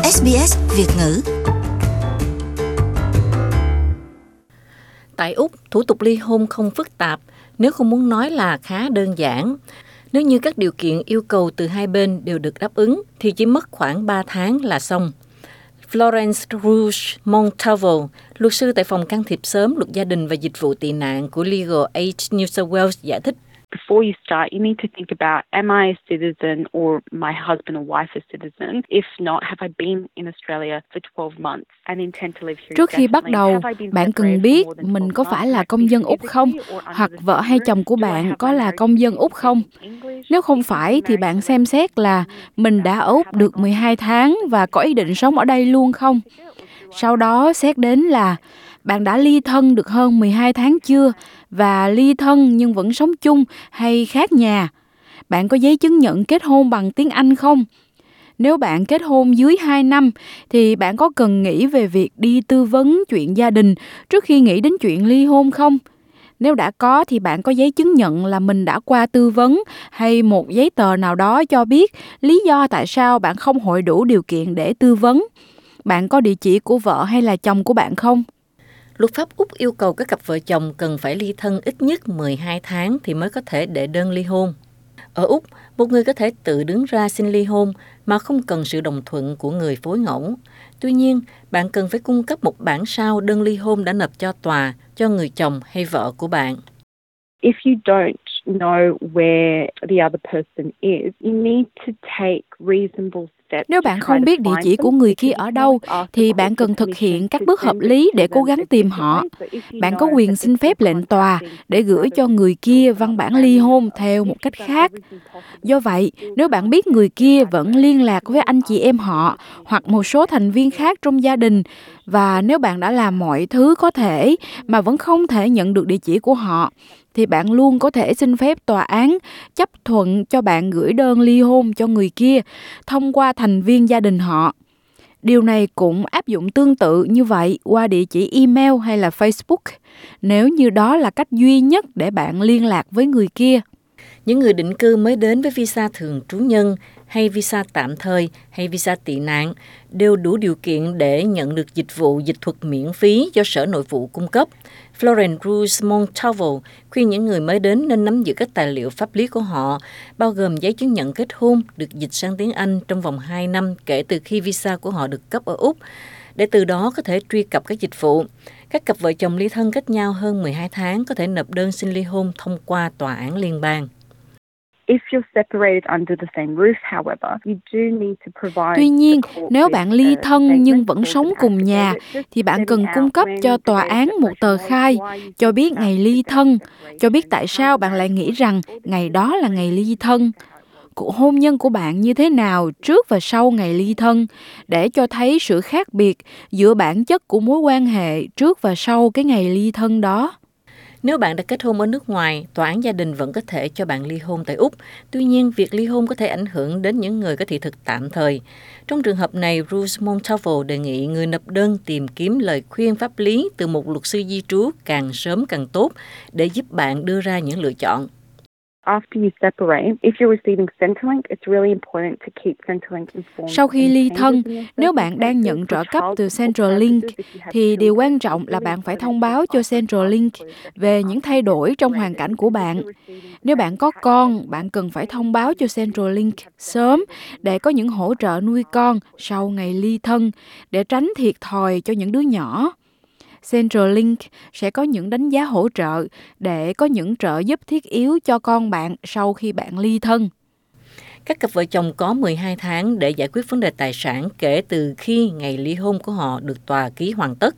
SBS Việt ngữ. Tại Úc, thủ tục ly hôn không phức tạp, nếu không muốn nói là khá đơn giản. Nếu như các điều kiện yêu cầu từ hai bên đều được đáp ứng, thì chỉ mất khoảng 3 tháng là xong. Florence Rouge Montalvo, luật sư tại phòng can thiệp sớm, luật gia đình và dịch vụ tị nạn của Legal Aid New South Wales giải thích. Before you start, you need to think about, am I a citizen or my husband or wife a citizen? If not, have I been in Australia for 12 months and intend to live here? Trước khi bắt đầu, bạn cần biết mình có phải là công dân Úc không, hoặc vợ hay chồng của bạn có là công dân Úc không. Nếu không phải thì bạn xem xét là mình đã ở Úc được 12 tháng và có ý định sống ở đây luôn không. Sau đó xét đến là bạn đã ly thân được hơn 12 tháng chưa, và ly thân nhưng vẫn sống chung hay khác nhà. Bạn có giấy chứng nhận kết hôn bằng tiếng Anh không? Nếu bạn kết hôn dưới 2 năm thì bạn có cần nghĩ về việc đi tư vấn chuyện gia đình trước khi nghĩ đến chuyện ly hôn không? Nếu đã có thì bạn có giấy chứng nhận là mình đã qua tư vấn hay một giấy tờ nào đó cho biết lý do tại sao bạn không hội đủ điều kiện để tư vấn. Bạn có địa chỉ của vợ hay là chồng của bạn không? Luật pháp Úc yêu cầu các cặp vợ chồng cần phải ly thân ít nhất 12 tháng thì mới có thể đệ đơn ly hôn. Ở Úc, một người có thể tự đứng ra xin ly hôn mà không cần sự đồng thuận của người phối ngẫu. Tuy nhiên, bạn cần phải cung cấp một bản sao đơn ly hôn đã nộp cho tòa, cho người chồng hay vợ của bạn. If you don't know where the other person is, you need to take reasonable steps. Nếu bạn không biết địa chỉ của người kia ở đâu, thì bạn cần thực hiện các bước hợp lý để cố gắng tìm họ. Bạn có quyền xin phép lệnh tòa để gửi cho người kia văn bản ly hôn theo một cách khác. Do vậy, nếu bạn biết người kia vẫn liên lạc với anh chị em họ hoặc một số thành viên khác trong gia đình, và nếu bạn đã làm mọi thứ có thể mà vẫn không thể nhận được địa chỉ của họ, thì bạn luôn có thể xin phép tòa án chấp thuận cho bạn gửi đơn ly hôn cho người kia thông qua thành viên gia đình họ. Điều này cũng áp dụng tương tự như vậy qua địa chỉ email hay là Facebook, nếu như đó là cách duy nhất để bạn liên lạc với người kia. Những người định cư mới đến với visa thường trú nhân hay visa tạm thời hay visa tị nạn đều đủ điều kiện để nhận được dịch vụ dịch thuật miễn phí do Sở Nội vụ cung cấp. Florence Rouge Montalvo khuyên những người mới đến nên nắm giữ các tài liệu pháp lý của họ, bao gồm giấy chứng nhận kết hôn được dịch sang tiếng Anh trong vòng 2 năm kể từ khi visa của họ được cấp ở Úc, để từ đó có thể truy cập các dịch vụ. Các cặp vợ chồng ly thân cách nhau hơn 12 tháng có thể nộp đơn xin ly hôn thông qua tòa án liên bang. Tuy nhiên, nếu bạn ly thân nhưng vẫn sống cùng nhà, thì bạn cần cung cấp cho tòa án một tờ khai cho biết ngày ly thân, cho biết tại sao bạn lại nghĩ rằng ngày đó là ngày ly thân, cuộc hôn nhân của bạn như thế nào trước và sau ngày ly thân, để cho thấy sự khác biệt giữa bản chất của mối quan hệ trước và sau cái ngày ly thân đó. Nếu bạn đã kết hôn ở nước ngoài, tòa án gia đình vẫn có thể cho bạn ly hôn tại Úc. Tuy nhiên, việc ly hôn có thể ảnh hưởng đến những người có thị thực tạm thời. Trong trường hợp này, Rouge Montalvo đề nghị người nộp đơn tìm kiếm lời khuyên pháp lý từ một luật sư di trú càng sớm càng tốt để giúp bạn đưa ra những lựa chọn. Sau khi ly thân, nếu bạn đang nhận trợ cấp từ Centrelink, thì điều quan trọng là bạn phải thông báo cho Centrelink về những thay đổi trong hoàn cảnh của bạn. Nếu bạn có con, bạn cần phải thông báo cho Centrelink sớm để có những hỗ trợ nuôi con sau ngày ly thân, để tránh thiệt thòi cho những đứa nhỏ. Centrelink sẽ có những đánh giá hỗ trợ để có những trợ giúp thiết yếu cho con bạn sau khi bạn ly thân. Các cặp vợ chồng có 12 tháng để giải quyết vấn đề tài sản kể từ khi ngày ly hôn của họ được tòa ký hoàn tất.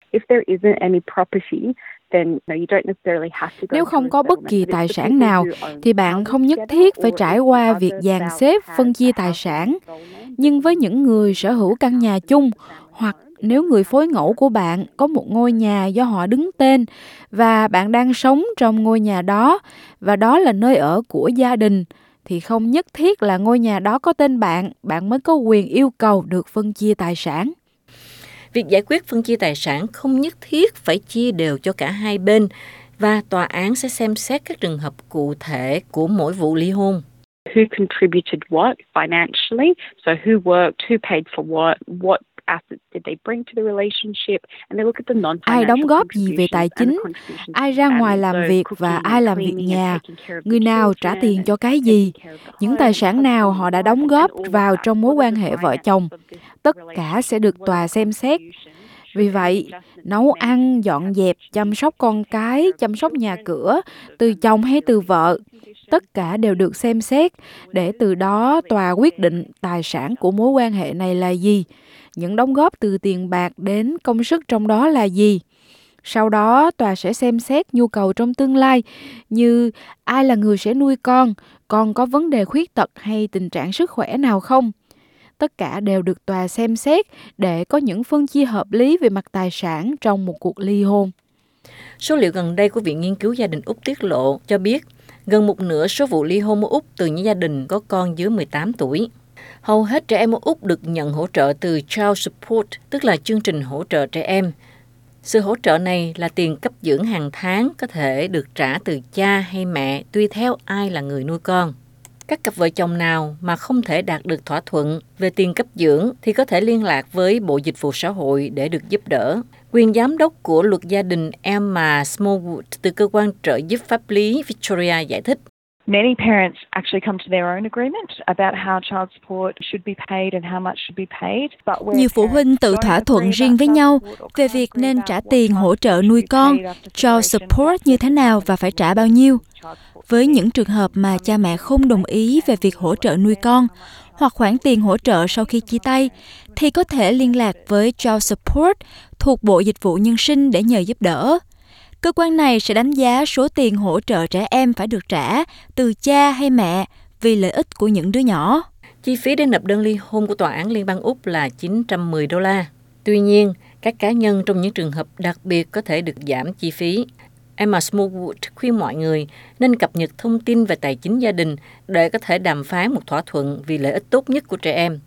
Nếu không có bất kỳ tài sản nào, thì bạn không nhất thiết phải trải qua việc dàn xếp phân chia tài sản. Nhưng với những người sở hữu căn nhà chung, hoặc nếu người phối ngẫu của bạn có một ngôi nhà do họ đứng tên và bạn đang sống trong ngôi nhà đó, và đó là nơi ở của gia đình, thì không nhất thiết là ngôi nhà đó có tên bạn mới có quyền yêu cầu được phân chia tài sản. Việc giải quyết phân chia tài sản không nhất thiết phải chia đều cho cả hai bên, và tòa án sẽ xem xét các trường hợp cụ thể của mỗi vụ ly hôn. who contributed what financially, so who worked, who paid for what assets did they bring to the relationship, and they look at the non-financial. Ai đóng góp gì về tài chính, ai ra ngoài làm việc và ai làm việc nhà, người nào trả tiền cho cái gì, những tài sản nào họ đã đóng góp vào trong mối quan hệ vợ chồng, tất cả sẽ được tòa xem xét. Vì vậy, nấu ăn, dọn dẹp, chăm sóc con cái, chăm sóc nhà cửa, từ chồng hay từ vợ, tất cả đều được xem xét để từ đó tòa quyết định tài sản của mối quan hệ này là gì, những đóng góp từ tiền bạc đến công sức trong đó là gì. Sau đó, tòa sẽ xem xét nhu cầu trong tương lai như ai là người sẽ nuôi con có vấn đề khuyết tật hay tình trạng sức khỏe nào không. Tất cả đều được tòa xem xét để có những phân chia hợp lý về mặt tài sản trong một cuộc ly hôn. Số liệu gần đây của Viện Nghiên cứu Gia đình Úc tiết lộ cho biết gần một nửa số vụ ly hôn ở Úc từ những gia đình có con dưới 18 tuổi. Hầu hết trẻ em ở Úc được nhận hỗ trợ từ Child Support, tức là chương trình hỗ trợ trẻ em. Sự hỗ trợ này là tiền cấp dưỡng hàng tháng có thể được trả từ cha hay mẹ tùy theo ai là người nuôi con. Các cặp vợ chồng nào mà không thể đạt được thỏa thuận về tiền cấp dưỡng thì có thể liên lạc với Bộ Dịch vụ Xã hội để được giúp đỡ. Quyền giám đốc của luật gia đình Emma Smallwood từ cơ quan trợ giúp pháp lý Victoria giải thích. Many parents actually come to their own agreement about how child support should be paid and how much should be paid. Nhiều phụ huynh tự thỏa thuận riêng với nhau về việc nên trả tiền hỗ trợ nuôi con, child support như thế nào và phải trả bao nhiêu. Với những trường hợp mà cha mẹ không đồng ý về việc hỗ trợ nuôi con hoặc khoản tiền hỗ trợ sau khi chia tay, thì có thể liên lạc với Child Support thuộc Bộ Dịch vụ Nhân sinh để nhờ giúp đỡ. Cơ quan này sẽ đánh giá số tiền hỗ trợ trẻ em phải được trả từ cha hay mẹ vì lợi ích của những đứa nhỏ. Chi phí để nộp đơn ly hôn của Tòa án Liên bang Úc là $910. Tuy nhiên, các cá nhân trong những trường hợp đặc biệt có thể được giảm chi phí. Emma Smallwood khuyên mọi người nên cập nhật thông tin về tài chính gia đình để có thể đàm phán một thỏa thuận vì lợi ích tốt nhất của trẻ em.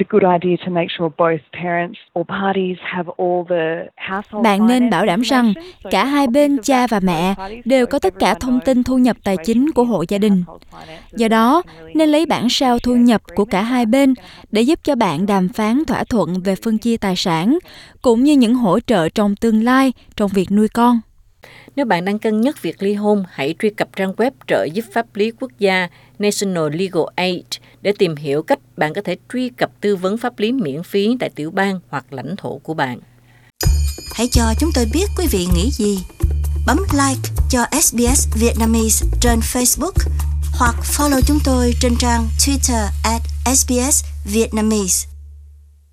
Bạn nên bảo đảm rằng cả hai bên cha và mẹ đều có tất cả thông tin thu nhập tài chính của hộ gia đình. Do đó, nên lấy bản sao thu nhập của cả hai bên để giúp cho bạn đàm phán thỏa thuận về phân chia tài sản, cũng như những hỗ trợ trong tương lai trong việc nuôi con. Nếu bạn đang cân nhắc việc ly hôn, hãy truy cập trang web trợ giúp pháp lý quốc gia National Legal Aid để tìm hiểu cách bạn có thể truy cập tư vấn pháp lý miễn phí tại tiểu bang hoặc lãnh thổ của bạn. Hãy cho chúng tôi biết quý vị nghĩ gì. Bấm like cho SBS Vietnamese trên Facebook hoặc follow chúng tôi trên trang Twitter @SBS Vietnamese.